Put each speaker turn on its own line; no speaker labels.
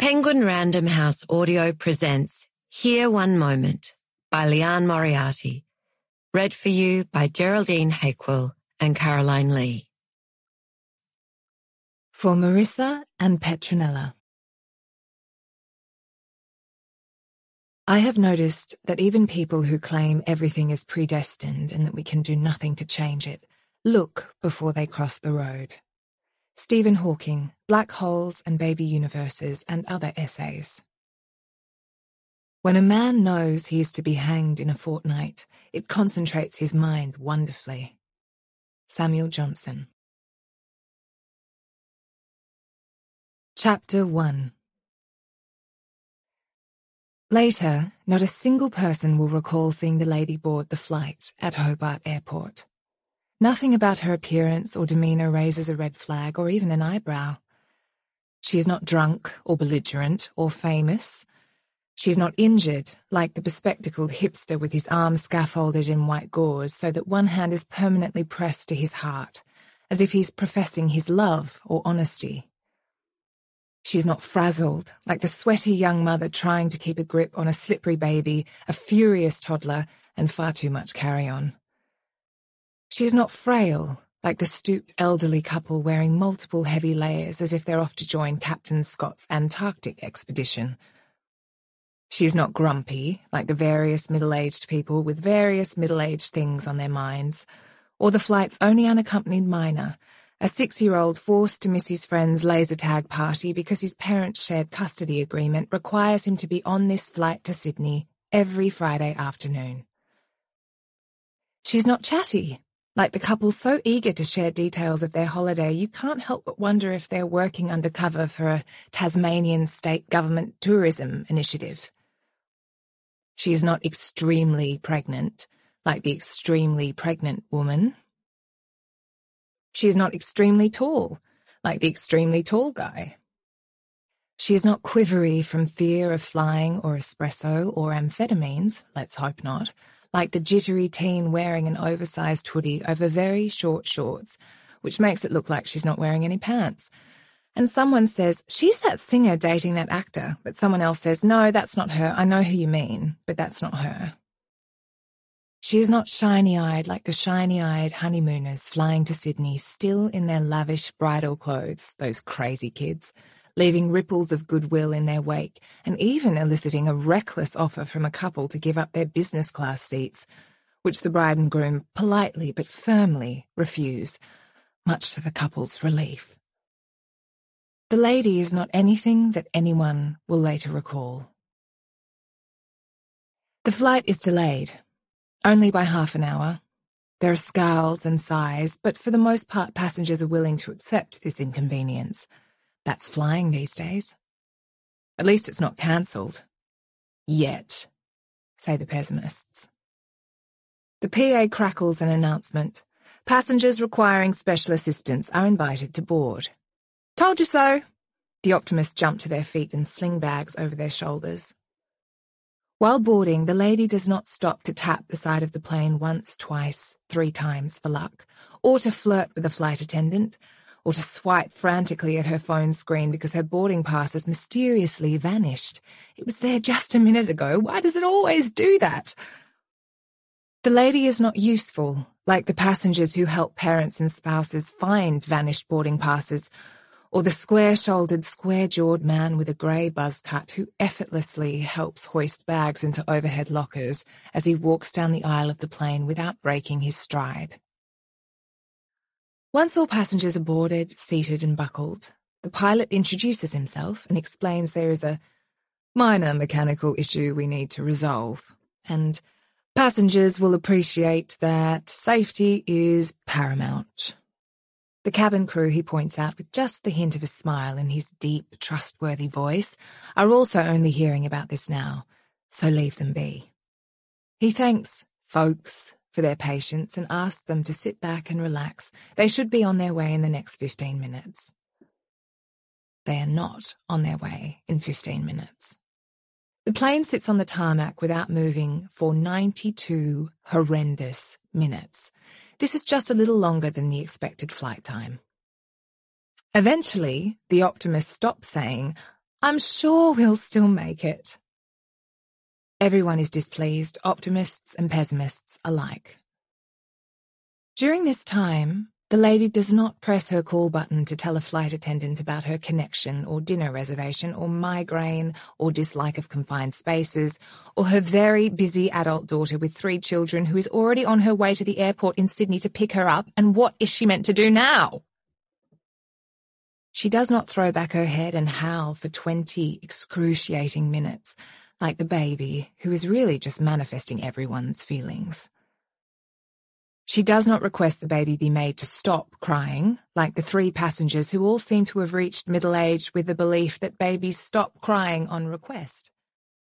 Penguin Random House Audio presents Here One Moment by Leanne Moriarty. Read for you by Geraldine Hakewill and Caroline Lee.
For Marissa and Petronella. I have noticed that even people who claim everything is predestined and that we can do nothing to change it, look before they cross the road. Stephen Hawking, Black Holes and Baby Universes, and other essays. When a man knows he is to be hanged in a fortnight, it concentrates his mind wonderfully. Samuel Johnson. Chapter 1. Later, not a single person will recall seeing the lady board the flight at Hobart Airport. Nothing about her appearance or demeanour raises a red flag or even an eyebrow. She is not drunk or belligerent or famous. She is not injured, like the bespectacled hipster with his arms scaffolded in white gauze so that one hand is permanently pressed to his heart, as if he's professing his love or honesty. She is not frazzled, like the sweaty young mother trying to keep a grip on a slippery baby, a furious toddler, and far too much carry-on. She is not frail, like the stooped elderly couple wearing multiple heavy layers as if they're off to join Captain Scott's Antarctic expedition. She is not grumpy, like the various middle-aged people with various middle-aged things on their minds, or the flight's only unaccompanied minor, a 6-year-old forced to miss his friend's laser tag party because his parents' shared custody agreement requires him to be on this flight to Sydney every Friday afternoon. She's not chatty, like the couple so eager to share details of their holiday you can't help but wonder if they're working undercover for a Tasmanian state government tourism initiative. She is not extremely pregnant, like the extremely pregnant woman. She is not extremely tall, like the extremely tall guy. She is not quivery from fear of flying or espresso or amphetamines, let's hope not, like the jittery teen wearing an oversized hoodie over very short shorts, which makes it look like she's not wearing any pants. And someone says, she's that singer dating that actor, but someone else says, no, that's not her, I know who you mean, but that's not her. She is not shiny-eyed like the shiny-eyed honeymooners flying to Sydney still in their lavish bridal clothes, those crazy kids, leaving ripples of goodwill in their wake and even eliciting a reckless offer from a couple to give up their business class seats, which the bride and groom politely but firmly refuse, much to the couple's relief. The lady is not anything that anyone will later recall. The flight is delayed, only by half an hour. There are scowls and sighs, but for the most part passengers are willing to accept this inconvenience. That's flying these days. At least it's not cancelled. Yet, say the pessimists. The PA crackles an announcement. Passengers requiring special assistance are invited to board. Told you so. The optimists jump to their feet and sling bags over their shoulders. While boarding, the lady does not stop to tap the side of the plane once, twice, 3 times for luck, or to flirt with a flight attendant, or to swipe frantically at her phone screen because her boarding pass has mysteriously vanished. It was there just a minute ago. Why does it always do that? The lady is not useful, like the passengers who help parents and spouses find vanished boarding passes, or the square-shouldered, square-jawed man with a grey buzz cut who effortlessly helps hoist bags into overhead lockers as he walks down the aisle of the plane without breaking his stride. Once all passengers are boarded, seated and buckled, the pilot introduces himself and explains there is a minor mechanical issue we need to resolve, and passengers will appreciate that safety is paramount. The cabin crew, he points out with just the hint of a smile in his deep, trustworthy voice, are also only hearing about this now, so leave them be. He thanks folks for their patience and asks them to sit back and relax. They should be on their way in the next 15 minutes. They are not on their way in 15 minutes. The plane sits on the tarmac without moving for 92 horrendous minutes. This is just a little longer than the expected flight time. Eventually, the optimist stops saying, I'm sure we'll still make it. Everyone is displeased, optimists and pessimists alike. During this time, the lady does not press her call button to tell a flight attendant about her connection or dinner reservation or migraine or dislike of confined spaces or her very busy adult daughter with 3 children who is already on her way to the airport in Sydney to pick her up, and what is she meant to do now? She does not throw back her head and howl for 20 excruciating minutes, like the baby, who is really just manifesting everyone's feelings. She does not request the baby be made to stop crying, like the 3 passengers who all seem to have reached middle age with the belief that babies stop crying on request.